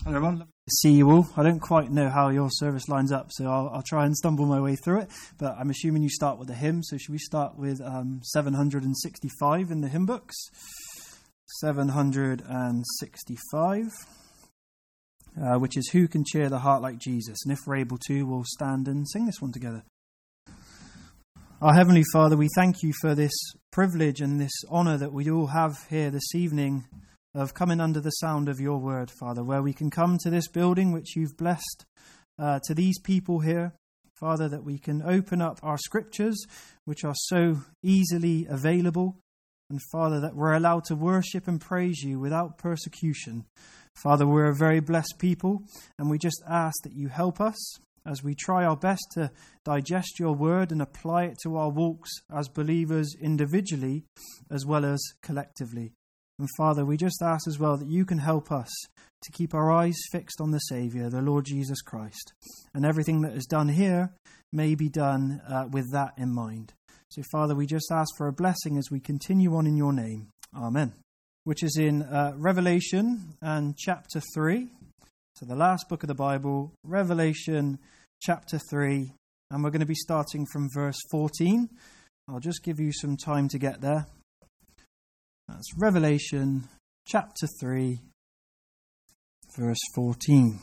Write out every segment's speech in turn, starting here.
Hello everyone, lovely to see you all. I don't quite know how your service lines up, so I'll try and stumble my way through it, but I'm assuming you start with the hymn, so should we start with 765 in the hymn books? 765, which is Who Can Cheer the Heart Like Jesus? And if we're able to, we'll stand and sing this one together. Our Heavenly Father, we thank you for this privilege and this honour that we all have here this evening of coming under the sound of your word, Father, where we can come to this building which you've blessed to these people here, Father, that we can open up our scriptures which are so easily available, and Father, that we're allowed to worship and praise you without persecution. Father, we're a very blessed people, and we just ask that you help us as we try our best to digest your word and apply it to our walks as believers individually as well as collectively. And Father, we just ask as well that you can help us to keep our eyes fixed on the Saviour, the Lord Jesus Christ. And everything that is done here may be done with that in mind. So Father, we just ask for a blessing as we continue on in your name. Amen. Which is in Revelation and chapter 3. So the last book of the Bible, Revelation chapter 3. And we're going to be starting from verse 14. I'll just give you some time to get there. That's Revelation chapter 3, verse 14.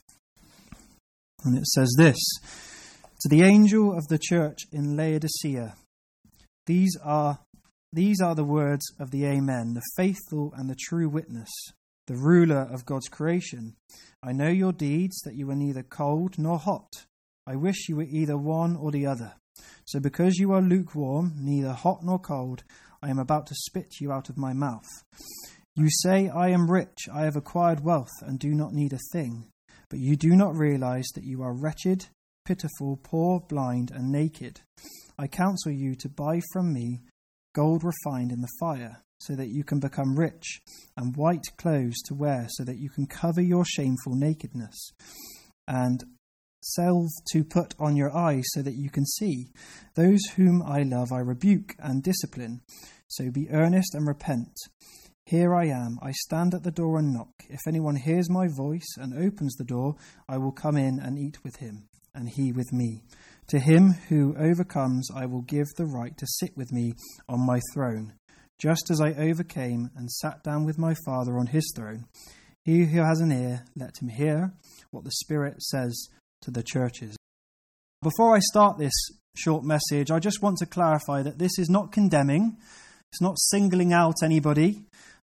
And it says this: To the angel of the church in Laodicea, these are the words of the Amen, the faithful and the true witness, the ruler of God's creation. I know your deeds, that you are neither cold nor hot. I wish you were either one or the other. So because you are lukewarm, neither hot nor cold, I am about to spit you out of my mouth. You say, I am rich, I have acquired wealth, and do not need a thing. But you do not realize that you are wretched, pitiful, poor, blind, and naked. I counsel you to buy from me gold refined in the fire, so that you can become rich, and white clothes to wear, so that you can cover your shameful nakedness, and salve to put on your eyes so that you can see. Those whom I love I rebuke and discipline. So be earnest and repent. Here I am. I stand at the door and knock. If anyone hears my voice and opens the door, I will come in and eat with him, and he with me. To him who overcomes, I will give the right to sit with me on my throne, just as I overcame and sat down with my Father on his throne. He who has an ear, let him hear what the Spirit says to the churches. Before I start this short message, I just want to clarify that this is not condemning, it's not singling out anybody,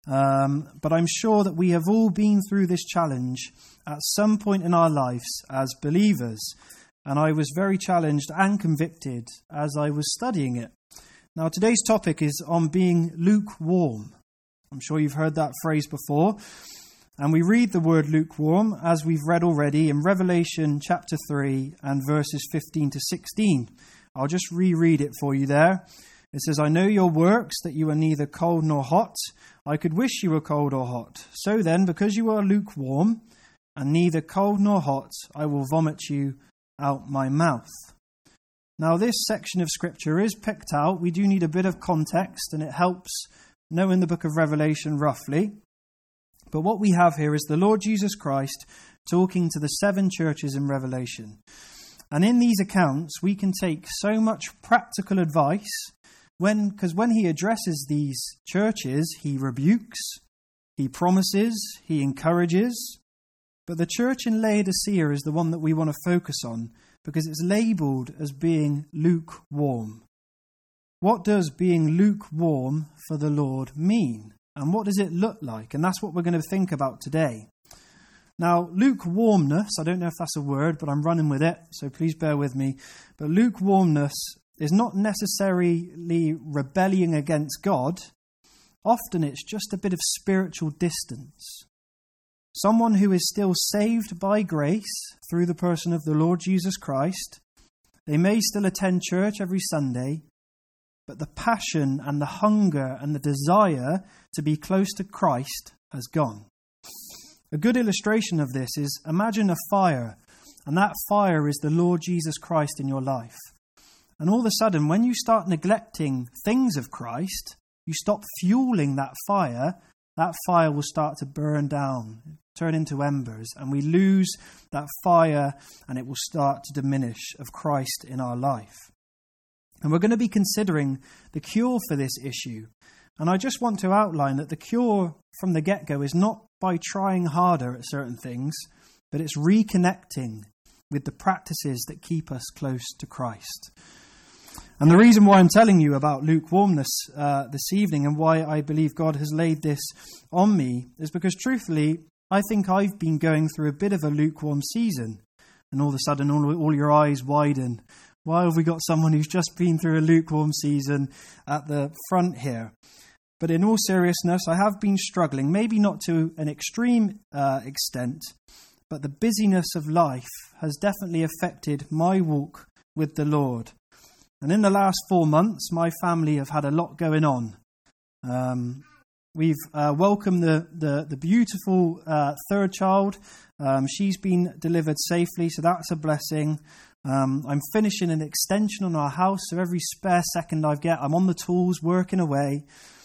but I'm sure that we have all been through this challenge at some point in our lives as believers, and I was very challenged and convicted as I was studying it. Now, today's topic is on being lukewarm. I'm sure you've heard that phrase before. And we read the word lukewarm, as we've read already, in Revelation chapter 3 and verses 15 to 16. I'll just reread it for you there. It says, I know your works, that you are neither cold nor hot. I could wish you were cold or hot. So then, because you are lukewarm, and neither cold nor hot, I will vomit you out my mouth. Now, this section of Scripture is picked out. We do need a bit of context, and it helps knowing the book of Revelation roughly. But what we have here is the Lord Jesus Christ talking to the 7 churches in Revelation. And in these accounts, we can take so much practical advice because when he addresses these churches, he rebukes, he promises, he encourages. But the church in Laodicea is the one that we want to focus on because it's labelled as being lukewarm. What does being lukewarm for the Lord mean? And what does it look like? And that's what we're going to think about today. Now, lukewarmness, I don't know if that's a word, but I'm running with it, so please bear with me. But lukewarmness is not necessarily rebelling against God. Often it's just a bit of spiritual distance. Someone who is still saved by grace through the person of the Lord Jesus Christ. They may still attend church every Sunday, but the passion and the hunger and the desire to be close to Christ has gone. A good illustration of this is imagine a fire, and that fire is the Lord Jesus Christ in your life. And all of a sudden, when you start neglecting things of Christ, you stop fueling that fire will start to burn down. turn into embers, and we lose that fire, and it will start to diminish of Christ in our life. And we're going to be considering the cure for this issue. And I just want to outline that the cure from the get-go is not by trying harder at certain things, but it's reconnecting with the practices that keep us close to Christ. And the reason why I'm telling you about lukewarmness this evening and why I believe God has laid this on me is because, truthfully, I think I've been going through a bit of a lukewarm season. And all of a sudden, all your eyes widen. Why have we got someone who's just been through a lukewarm season at the front here? But in all seriousness, I have been struggling, maybe not to an extreme extent, but the busyness of life has definitely affected my walk with the Lord. And in the last 4 months, my family have had a lot going on. We've welcomed the beautiful third child. She's been delivered safely, so that's a blessing. I'm finishing an extension on our house, so every spare second I get, I'm on the tools, working away.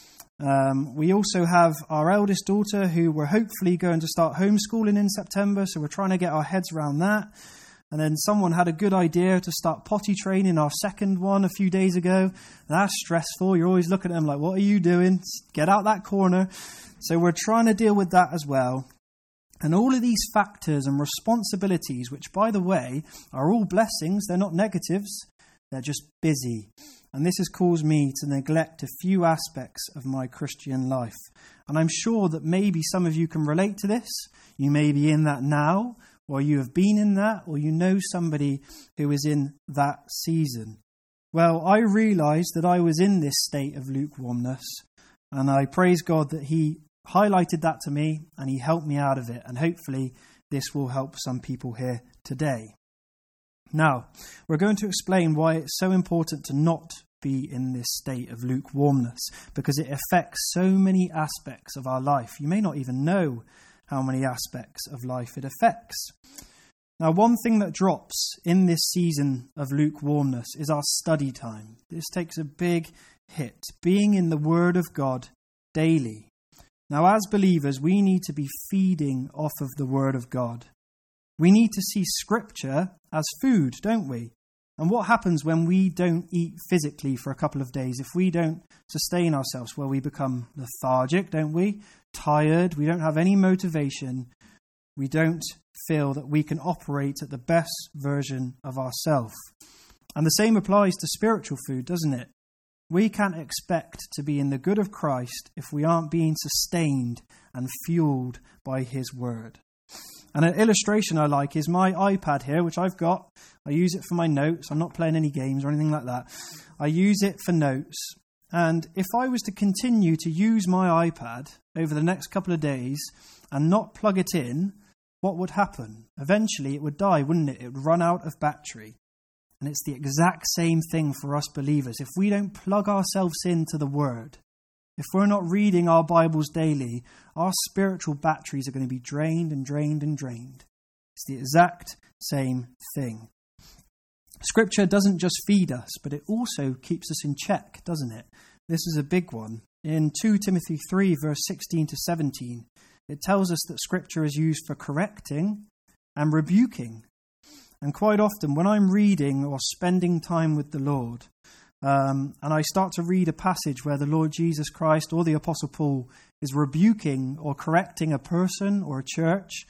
We also have our eldest daughter who we're hopefully going to start homeschooling in September, so we're trying to get our heads around that. And then someone had a good idea to start potty training our second one a few days ago. That's stressful. You're always looking at them like, what are you doing? Get out that corner. So we're trying to deal with that as well. And all of these factors and responsibilities, which, by the way, are all blessings, they're not negatives, they're just busy. And this has caused me to neglect a few aspects of my Christian life. And I'm sure that maybe some of you can relate to this. You may be in that now, or you have been in that, or you know somebody who is in that season. Well, I realized that I was in this state of lukewarmness, and I praise God that He highlighted that to me, and He helped me out of it, and hopefully this will help some people here today. Now, we're going to explain why it's so important to not be in this state of lukewarmness, because it affects so many aspects of our life. You may not even know how many aspects of life it affects. Now, one thing that drops in this season of lukewarmness is our study time. This takes a big hit, being in the Word of God daily. Now, as believers, we need to be feeding off of the Word of God. We need to see Scripture as food, don't we? And what happens when we don't eat physically for a couple of days? If we don't sustain ourselves, well, we become lethargic, don't we? Tired, we don't have any motivation. We don't feel that we can operate at the best version of ourselves. And the same applies to spiritual food, doesn't it? We can't expect to be in the good of Christ if we aren't being sustained and fueled by His Word. And an illustration I like is my iPad here, which I've got. I use it for my notes. I'm not playing any games or anything like that. I use it for notes. And if I was to continue to use my iPad over the next couple of days and not plug it in, what would happen? Eventually it would die, wouldn't it? It would run out of battery. And it's the exact same thing for us believers. If we don't plug ourselves into the Word, if we're not reading our Bibles daily, our spiritual batteries are going to be drained and drained and drained. It's the exact same thing. Scripture doesn't just feed us, but it also keeps us in check, doesn't it? This is a big one. In 2 Timothy 3, verse 16 to 17, it tells us that Scripture is used for correcting and rebuking. And quite often, when I'm reading or spending time with the Lord, and I start to read a passage where the Lord Jesus Christ or the Apostle Paul is rebuking or correcting a person or a church,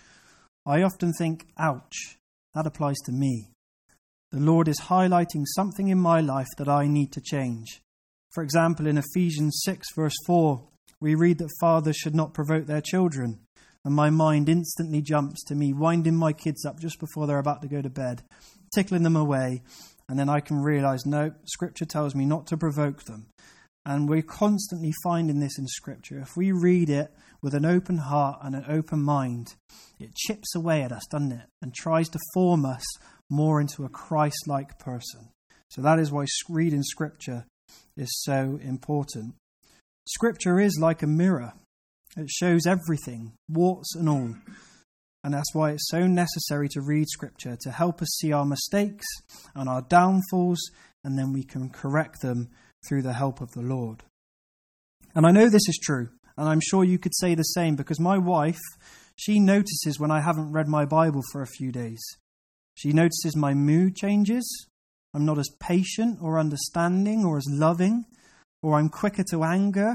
I often think, ouch, that applies to me. The Lord is highlighting something in my life that I need to change. For example, in Ephesians 6, verse 4, we read that fathers should not provoke their children. And my mind instantly jumps to me winding my kids up just before they're about to go to bed, tickling them away. And then I can realize, no, Scripture tells me not to provoke them. And we're constantly finding this in Scripture. If we read it with an open heart and an open mind, it chips away at us, doesn't it? And tries to form us more into a Christ-like person. So that is why reading Scripture is so important. Scripture is like a mirror. It shows everything, warts and all. And that's why it's so necessary to read Scripture, to help us see our mistakes and our downfalls, and then we can correct them through the help of the Lord. And I know this is true, and I'm sure you could say the same, because my wife, She notices when I haven't read my Bible for a few days. She notices my mood changes. I'm not as patient or understanding or as loving, or I'm quicker to anger.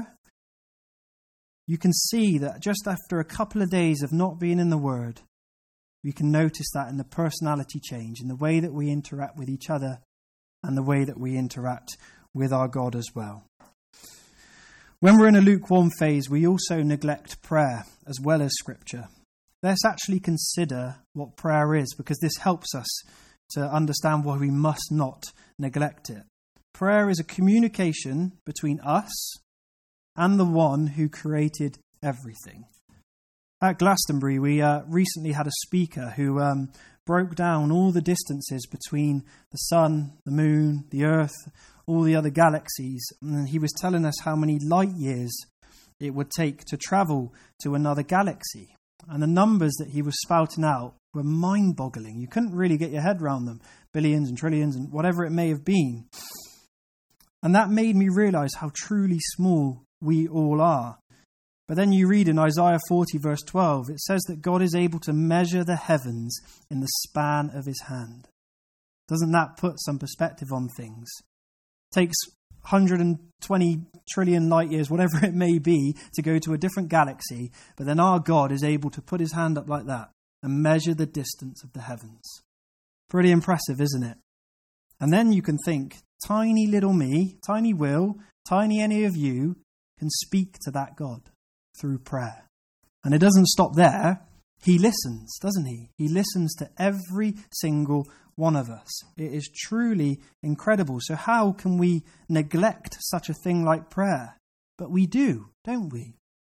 You can see that just after a couple of days of not being in the Word, you can notice that in the personality change, in the way that we interact with each other and the way that we interact with our God as well. When we're in a lukewarm phase, we also neglect prayer as well as Scripture. Let's actually consider what prayer is, because this helps us to understand why we must not neglect it. Prayer is a communication between us and the one who created everything. At Glastonbury, we recently had a speaker who broke down all the distances between the sun, the moon, the earth, all the other galaxies. And he was telling us how many light years it would take to travel to another galaxy. And the numbers that he was spouting out were mind-boggling. You couldn't really get your head around them. Billions and trillions and whatever it may have been. And that made me realize how truly small we all are. But then you read in Isaiah 40 verse 12, it says that God is able to measure the heavens in the span of his hand. Doesn't that put some perspective on things? It takes 120 trillion light years, whatever it may be, to go to a different galaxy. But then our God is able to put his hand up like that and measure the distance of the heavens. Pretty impressive, isn't it? And then you can think, tiny little me, tiny Will, tiny any of you can speak to that God through prayer. And it doesn't stop there. He listens, doesn't he? He listens to every single one of us. It is truly incredible. So how can we neglect such a thing like prayer? But we do, don't we?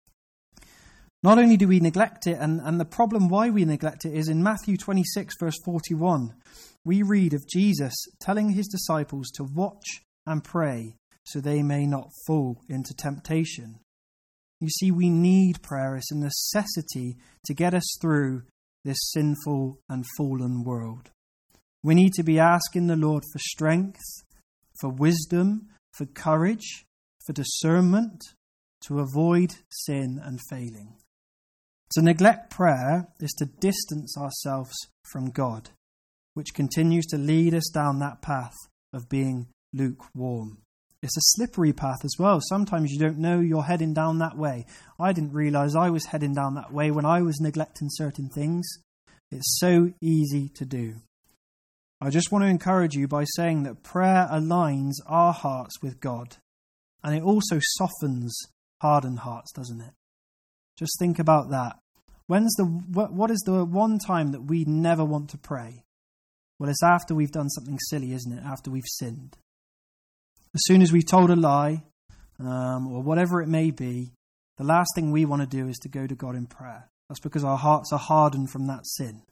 Not only do we neglect it, and the problem why we neglect it is in Matthew 26 verse 41. We read of Jesus telling his disciples to watch and pray so they may not fall into temptation. You see, we need prayer. It's a necessity to get us through this sinful and fallen world. We need to be asking the Lord for strength, for wisdom, for courage, for discernment, to avoid sin and failing. To neglect prayer is to distance ourselves from God, which continues to lead us down that path of being lukewarm. It's a slippery path as well. Sometimes you don't know you're heading down that way. I didn't realize I was heading down that way when I was neglecting certain things. It's so easy to do. I just want to encourage you by saying that prayer aligns our hearts with God. And it also softens hardened hearts, doesn't it? Just think about that. What is the one time that we never want to pray? Well, it's after we've done something silly, isn't it? After we've sinned. As soon as we've told a lie, or whatever it may be, the last thing we want to do is to go to God in prayer. That's because our hearts are hardened from that sin.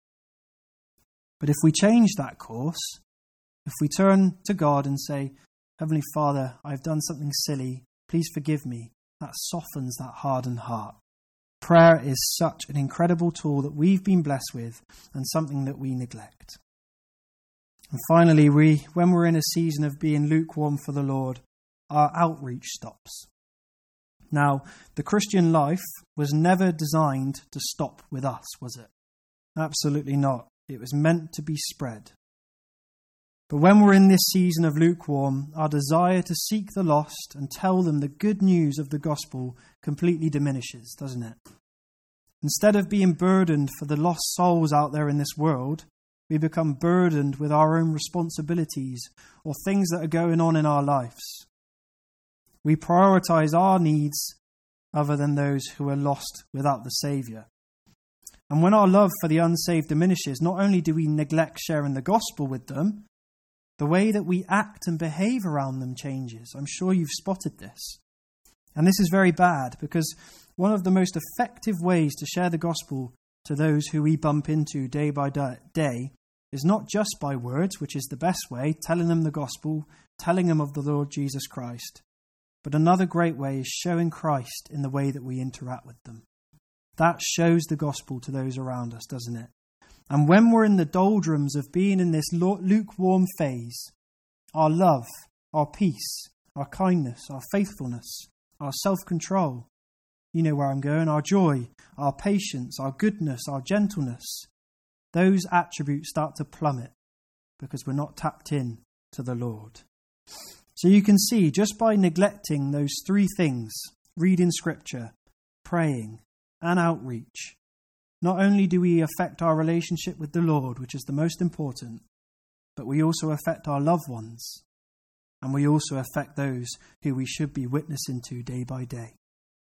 But if we change that course, if we turn to God and say, Heavenly Father, I've done something silly, please forgive me, that softens that hardened heart. Prayer is such an incredible tool that we've been blessed with and something that we neglect. And finally, when we're in a season of being lukewarm for the Lord, our outreach stops. Now, the Christian life was never designed to stop with us, was it? Absolutely not. It was meant to be spread. But when we're in this season of lukewarm, our desire to seek the lost and tell them the good news of the gospel completely diminishes, doesn't it? Instead of being burdened for the lost souls out there in this world, we become burdened with our own responsibilities or things that are going on in our lives. We prioritize our needs other than those who are lost without the Saviour. And when our love for the unsaved diminishes, not only do we neglect sharing the gospel with them, the way that we act and behave around them changes. I'm sure you've spotted this. And this is very bad because one of the most effective ways to share the gospel to those who we bump into day by day is not just by words, which is the best way, telling them the gospel, telling them of the Lord Jesus Christ. But another great way is showing Christ in the way that we interact with them. That shows the gospel to those around us, doesn't it? And when we're in the doldrums of being in this lukewarm phase, our love, our peace, our kindness, our faithfulness, our self-control, you know where I'm going, our joy, our patience, our goodness, our gentleness, those attributes start to plummet because we're not tapped in to the Lord. So you can see, just by neglecting those three things, reading scripture, praying, and outreach, not only do we affect our relationship with the Lord, which is the most important, but we also affect our loved ones, and we also affect those who we should be witnessing to day by day.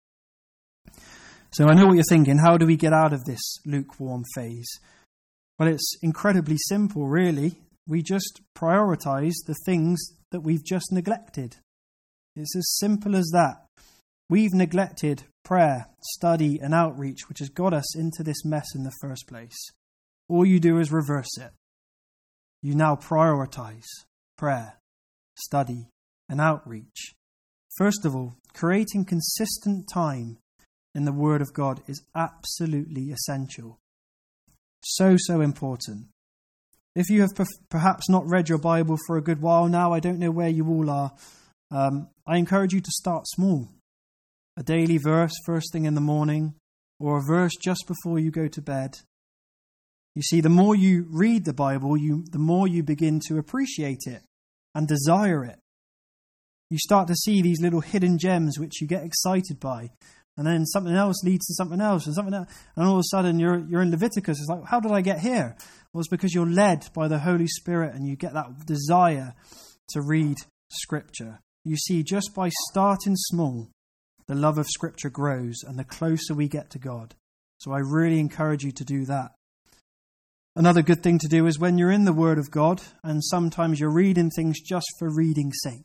So I know what you're thinking. How do we get out of this lukewarm phase? Well, it's incredibly simple, really. We just prioritize the things that we've just neglected. It's as simple as that. We've neglected prayer, study, and outreach, which has got us into this mess in the first place. All you do is reverse it. You now prioritize prayer, study, and outreach. First of all, creating consistent time in the Word of God is absolutely essential. So important. If you have perhaps not read your Bible for a good while now, I don't know where you all are, I encourage you to start small. A daily verse first thing in the morning, or a verse just before you go to bed. You see, the more you read the Bible, the more you begin to appreciate it and desire it. You start to see these little hidden gems which you get excited by. And then something else leads to something else and something else. And all of a sudden you're in Leviticus. It's like, how did I get here? Well, it's because you're led by the Holy Spirit and you get that desire to read Scripture. You see, just by starting small, the love of Scripture grows and the closer we get to God. So I really encourage you to do that. Another good thing to do is when you're in the Word of God and sometimes you're reading things just for reading's sake.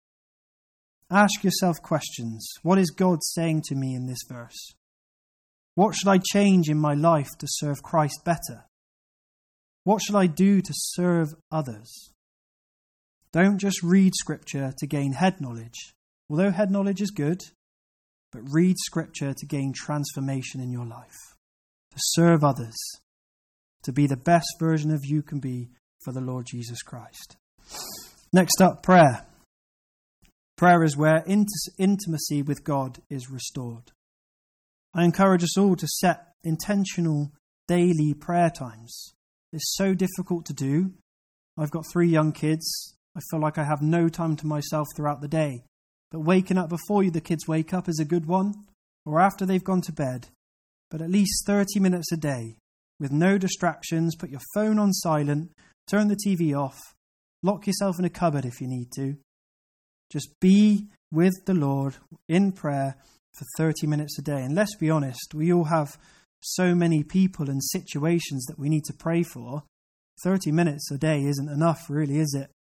Ask yourself questions. What is God saying to me in this verse? What should I change in my life to serve Christ better? What should I do to serve others? Don't just read Scripture to gain head knowledge, although head knowledge is good, but read Scripture to gain transformation in your life, to serve others, to be the best version of you can be for the Lord Jesus Christ. Next up, prayer. Prayer is where intimacy with God is restored. I encourage us all to set intentional daily prayer times. It's so difficult to do. I've got 3 young kids. I feel like I have no time to myself throughout the day. But waking up before the kids wake up is a good one, or after they've gone to bed. But at least 30 minutes a day, with no distractions. Put your phone on silent, turn the TV off, lock yourself in a cupboard if you need to. Just be with the Lord in prayer for 30 minutes a day. And let's be honest, we all have so many people and situations that we need to pray for. 30 minutes a day isn't enough, really, is it?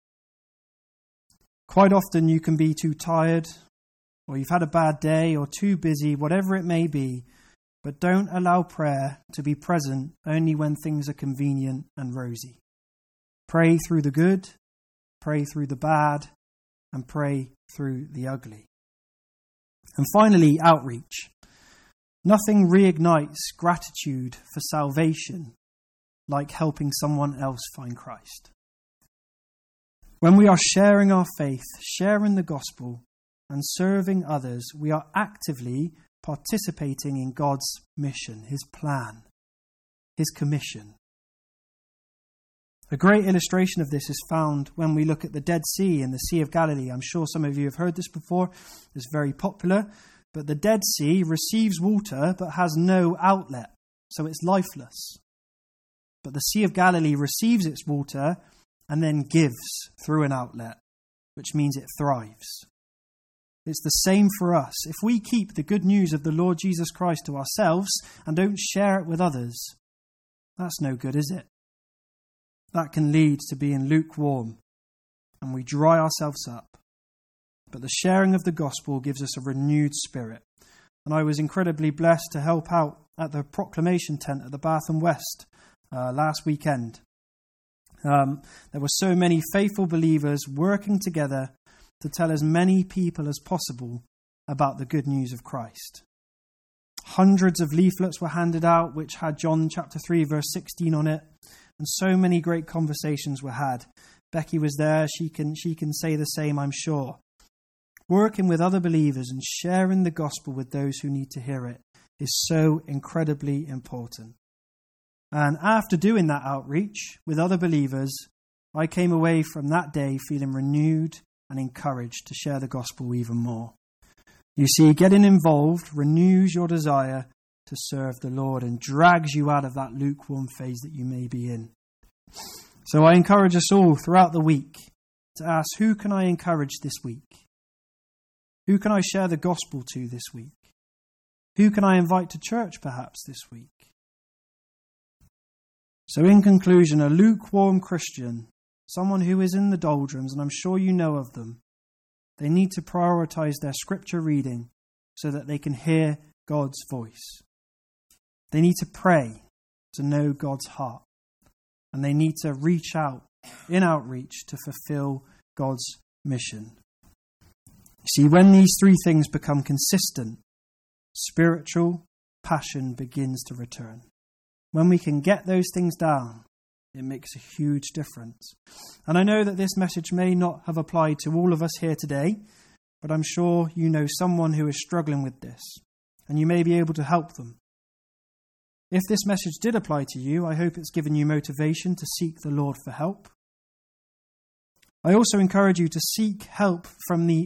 Quite often you can be too tired, or you've had a bad day, or too busy, whatever it may be. But don't allow prayer to be present only when things are convenient and rosy. Pray through the good, pray through the bad, and pray through the ugly. And finally, outreach. Nothing reignites gratitude for salvation like helping someone else find Christ. When we are sharing our faith, sharing the gospel, and serving others, we are actively participating in God's mission, His plan, His commission. A great illustration of this is found when we look at the Dead Sea and the Sea of Galilee. I'm sure some of you have heard this before. It's very popular. But the Dead Sea receives water but has no outlet, so it's lifeless. But the Sea of Galilee receives its water and then gives through an outlet, which means it thrives. It's the same for us. If we keep the good news of the Lord Jesus Christ to ourselves and don't share it with others, that's no good, is it? That can lead to being lukewarm and we dry ourselves up. But the sharing of the gospel gives us a renewed spirit. And I was incredibly blessed to help out at the proclamation tent at the Bath and West last weekend. There were so many faithful believers working together to tell as many people as possible about the good news of Christ. Hundreds of leaflets were handed out which had John chapter 3 verse 16 on it. And so many great conversations were had. Becky was there. She can say the same, I'm sure. working with other believers and sharing the gospel with those who need to hear it is so incredibly important. And after doing that outreach with other believers, I came away from that day feeling renewed and encouraged to share the gospel even more. You see, getting involved renews your desire to serve the Lord and drags you out of that lukewarm phase that you may be in. So I encourage us all throughout the week to ask, who can I encourage this week? Who can I share the gospel to this week? Who can I invite to church perhaps this week? So in conclusion, a lukewarm Christian, someone who is in the doldrums, and I'm sure you know of them, they need to prioritize their scripture reading so that they can hear God's voice. They need to pray to know God's heart. And they need to reach out in outreach to fulfill God's mission. You see, when these three things become consistent, spiritual passion begins to return. When we can get those things down, it makes a huge difference. And I know that this message may not have applied to all of us here today, but I'm sure you know someone who is struggling with this, and you may be able to help them. If this message did apply to you, I hope it's given you motivation to seek the Lord for help. I also encourage you to seek help from the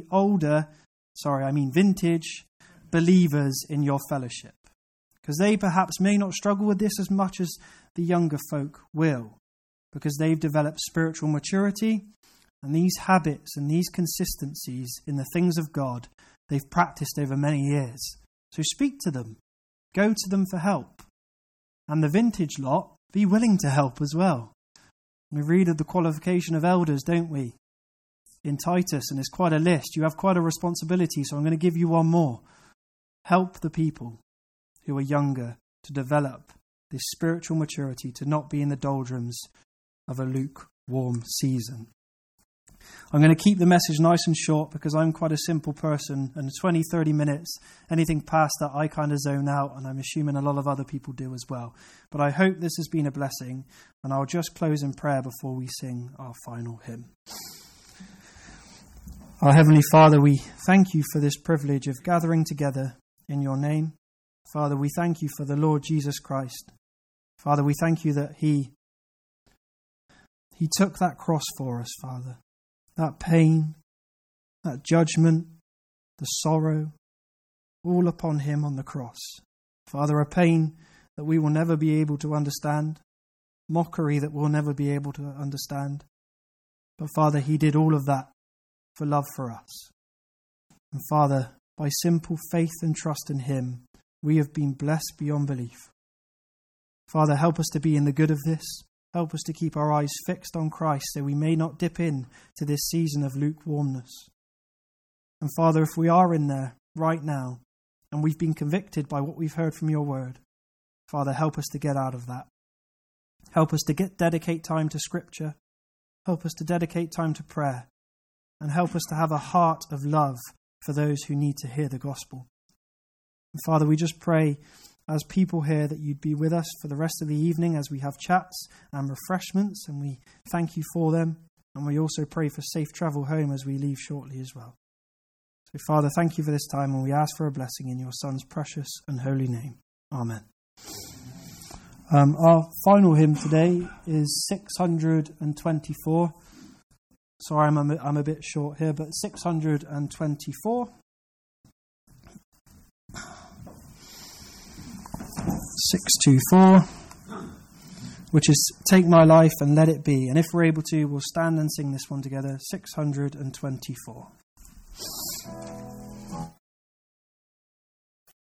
vintage believers in your fellowship, because they perhaps may not struggle with this as much as the younger folk will, because they've developed spiritual maturity, and these habits and these consistencies in the things of God, they've practiced over many years. So speak to them, go to them for help. And the vintage lot, be willing to help as well. We read of the qualification of elders, don't we? In Titus, and it's quite a list. You have quite a responsibility, so I'm going to give you one more. Help the people who are younger to develop this spiritual maturity, to not be in the doldrums of a lukewarm season. I'm going to keep the message nice and short because I'm quite a simple person, and 20, 30 minutes, anything past that I kind of zone out, and I'm assuming a lot of other people do as well. But I hope this has been a blessing, and I'll just close in prayer before we sing our final hymn. Our Heavenly Father, we thank you for this privilege of gathering together in your name. Father, we thank you for the Lord Jesus Christ. Father, we thank you that He took that cross for us, Father. That pain, that judgment, the sorrow, all upon Him on the cross. Father, a pain that we will never be able to understand, mockery that we'll never be able to understand. But Father, He did all of that for love for us. And Father, by simple faith and trust in Him, we have been blessed beyond belief. Father, help us to be in the good of this. Help us to keep our eyes fixed on Christ so we may not dip in to this season of lukewarmness. And Father, if we are in there right now and we've been convicted by what we've heard from your word, Father, help us to get out of that. Help us to dedicate time to Scripture. Help us to dedicate time to prayer. And help us to have a heart of love for those who need to hear the gospel. And Father, we just pray as people here that you'd be with us for the rest of the evening as we have chats and refreshments, and we thank you for them. And we also pray for safe travel home as we leave shortly as well. So Father, thank you for this time, and we ask for a blessing in your Son's precious and holy name. Amen. Our final hymn today is 624. Sorry, I'm a bit short here, but 624. 624, which is Take My Life and Let It Be. And if we're able to, we'll stand and sing this one together, 624.